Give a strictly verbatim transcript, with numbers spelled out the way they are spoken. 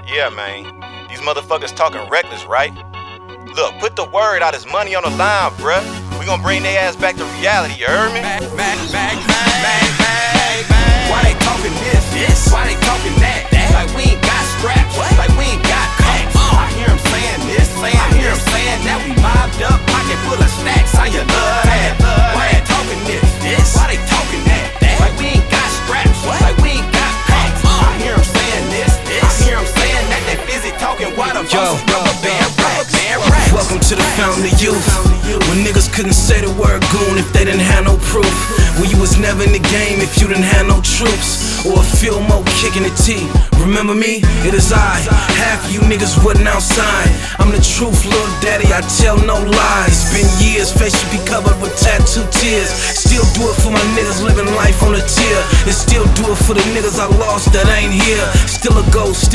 Yeah, man. These motherfuckers talking reckless, right? Look, put the word out, his money on the line, bruh. We gon' bring their ass back to reality, you heard me? Back, back, back, back, back, back. Why they talking this? This? Why they talking that? That? Like we ain't got straps. What? Like we ain't got cops. Uh, I hear them saying this, saying I hear them saying that. We mobbed up, pocket full of stacks. How you love that? Why they talking this? This? Why they talking that? That? Like we ain't got straps. What? Like we ain't got cops. Uh, I hear them saying this, this. I hear them saying that. They busy talking why the Yo, rubber band racks. Welcome to the fountain of youth. When niggas couldn't say the word goon if they didn't have no proof. When you was never in the game if you didn't have no troops. Or a Fillmo kicking the T. Remember me? It is I. Half of you niggas wasn't outside. I'm the truth, little daddy, I tell no lies. Been years, face should be covered with tattoo tears. Still do it for my niggas living life on a tear. And still do it for the niggas I lost that ain't here. Still a ghost.